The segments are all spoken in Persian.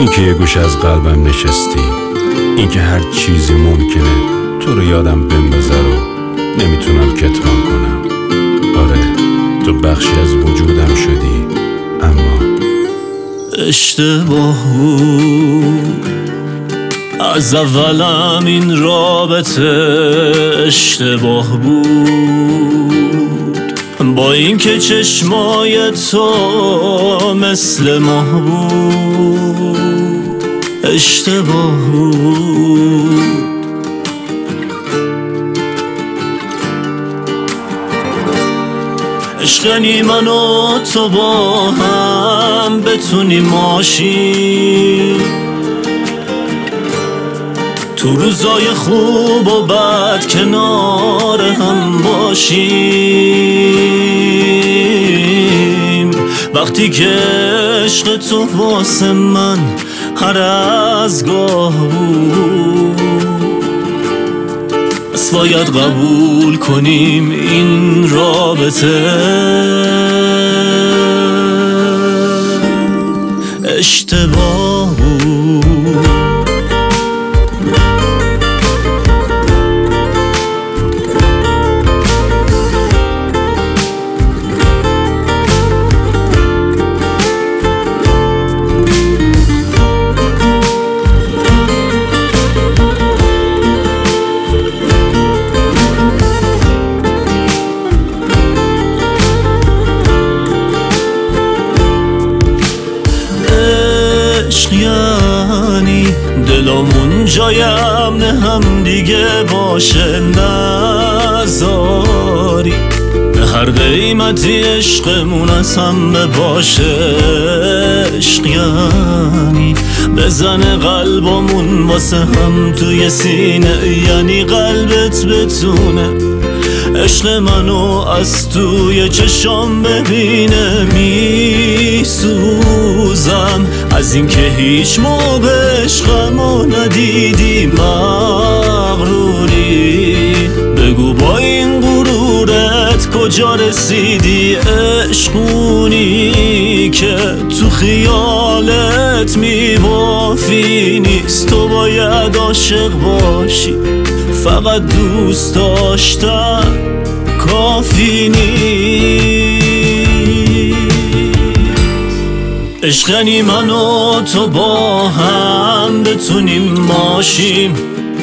این که یه گوش از قلبم نشستی، این که هر چیزی ممکنه تو رو یادم بندازه رو نمیتونم کتمان کنم. آره تو بخشی از وجودم شدی، اما اشتباه بود از اولم این رابطه، اشتباه بود با این که چشمای تو مثل ماه بود، اشتباه بود. عشقنی من و تو با هم بتونیم ماشین، تو روزای خوب و بد کنار هم باشیم. وقتی که عشق تو واسه من هر از گاه بود، پس باید قبول کنیم این رابطه اشتباه بود. یعنی دلمون جای امن هم دیگه باشه، نذاری به هر قیمتی عشقمون از هم باشه. عشق یعنی بزنه قلبمون واسه هم توی سینه، یعنی قلبت بتونه عشق منو از توی چشام ببینه. میسوزم از این که هیچ موقع عشقمو ندیدی، مغروری بگو با این غرورت کجا رسیدی. عشقونی که تو خیالت میبافی نیست، تو باید عاشق باشی، فقط دوست داشتن کافی نیست. عشقنی من و تو با هم بتونیم ماشیم،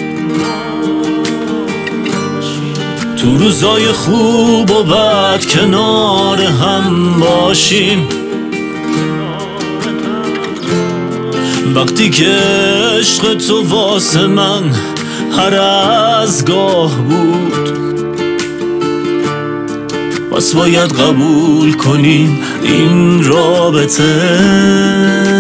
تو روزای خوب و بد کنار هم باشیم. وقتی که عشق تو واسه من هر از گاه بود، پس باید قبول کنیم این رابطه